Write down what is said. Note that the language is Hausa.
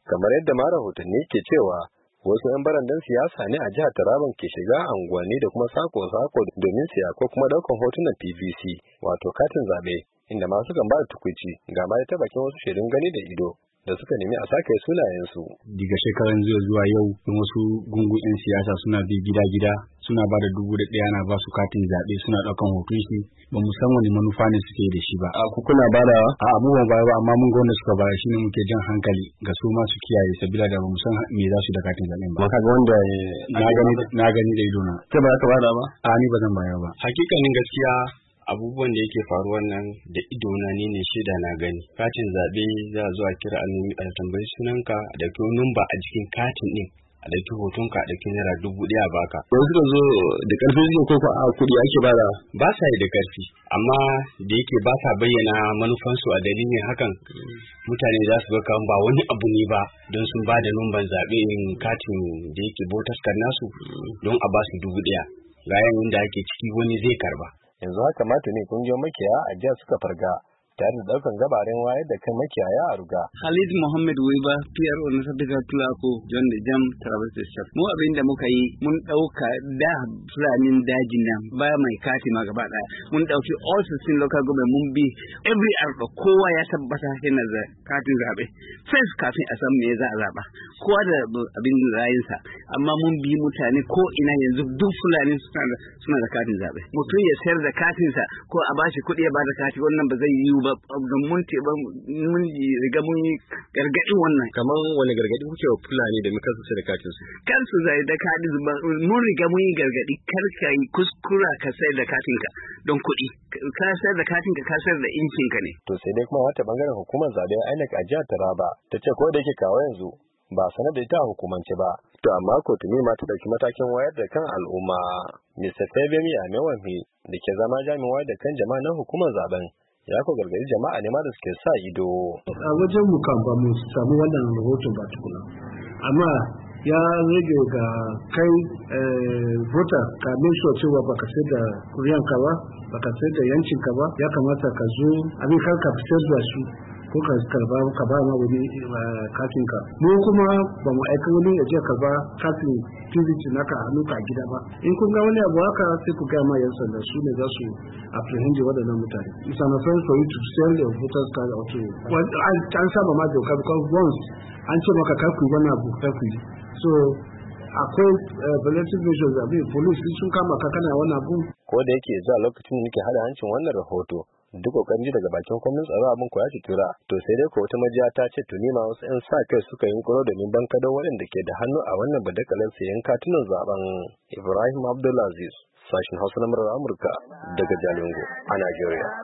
kamar yadda ma rahotanni ke cewa wasu 'yan barandan siyasa ne a jihar Taraban ke shiga unguwanni da kuma sako-sako domin siya ko kuma daukan hotunan PVC wato katin zaɓe, inda masu kan ba da tukuici ga ma ta bakin wasu shaidun gani da ido da suka nemi a sake sunayensu. Daga shekaran zuwa yau wasu gungun 'yan siyasa suna bi gida-gida suna ba da 1,000 na ba su katin zaɓe suna ɗaukan hoton shi, ba mu san wani manufa ne suke da shi ba. A kuna ba da? A abubuwan baya ba, amma mun ga wanda suka bayar shi ne muke jan hankali ga su ma su kiyaye sabila da ba mu san me za su da katin zaɓen ba. Ka ga wanda na gani da idona. Kai ba za ka bada ba? A ni ba zan bayar ba. Hakikanin gaskiya abubuwan da yake faruwa nan da idona ne shaida na gani. Katin zaɓe za a zo a kira a tambayi sunanka da kuma numba a jikin katin ɗin. A ɗauki hotonka a ɗauki naira 1,000 a baka. Wasu suka zo da ƙarfi suke ko a kuɗi ake bada? Ba sa yi da ƙarfi, amma da yake ba sa bayyana manufansu a dalilin hakan mutane za su ga kaman ba wani abu ne ba don sun ba da numban zaɓe katin da yake voters card nasu don a ba su 1,000. Ga yayin da ake ciki wani zai karba. Yanzu haka mata ne kungiyoyin makiyaya a jihar suka farga tare da daukan gabarin wayar da kan makiyaya a Ruga. Khalid Muhammad Wiba, PRO na Sabita Tulako, John da Jam, Travis Chef. Mu abin da muka yi mun dauka da fulanin dajin nan ba mai kati ma gaba daya. Mun dauki all 16 local government mun bi every arba kowa ya tabbata yana da katin zabe. First kafin a san me za a zaba. Kowa da abin rayinsa, amma mun bi mutane ko ina yanzu duk fulani suna da katin zabe. Mutum ya sayar da katinsa ko a bashi kuɗi ya bada kati wannan ba zai yi ba mun riga mun yi gargaɗin wannan. Kamar wani gargaɗi kuke wa fulani da muka su da katin su? Kar su zai da katin su mun riga mun yi gargaɗi kar ka yi kuskura ka sayar da katinka don kuɗi. Ka sayar da katinka ka sayar da incinka ne. To sai dai kuma wata bangaren hukumar zaben INEC a jihar Taraba ta ce ko da yake kawo yanzu ba sanar da ita a hukumance ba. To amma kotuni ma ta ɗauki matakin wayar da kan al'umma. Mr. Febemi Amewami da ke zama jami'in wayar da kan jama'a na hukumar zaben ya ko gargadi jama'a ne ma da suke sa ido. A wajen mu kan ba mu samu wannan rahoton ba tukuna. Amma ya rage ga kai voter ka make sure cewa baka sai da kuriyanka ba, baka sai da yancinka ba, ya kamata ka zo abin kar ka fitar da su ko ka karba ka ba ma wani katin ka. Mu kuma ba mu aika wani ya je karba katin PVC naka a hannu ka gida ba. In kun ga wani abu haka sai ku ga ma yan sanda su ne za su apprehend waɗannan mutane. It's an offense for you to sell your voters card or to an saba ma doka because once an ce maka kar ku wani abu kar ku yi. So akwai preventive measures da police sun kama ka kana wani abu. Ko da yake zuwa lokacin da nake hada hancin wannan rahoto duk kokarin ji daga bakin kwamin tsaro abin ko ya ci tura to sai dai ko wata majiya ta ce tuni ma wasu 'yan sa kai suka yi kuro domin bankadon waɗanda ke da hannu a wannan badakalan sayan katunan zaben. Ibrahim Abdulaziz, sashin Hausa na Amurka daga Jalingo a Najeriya.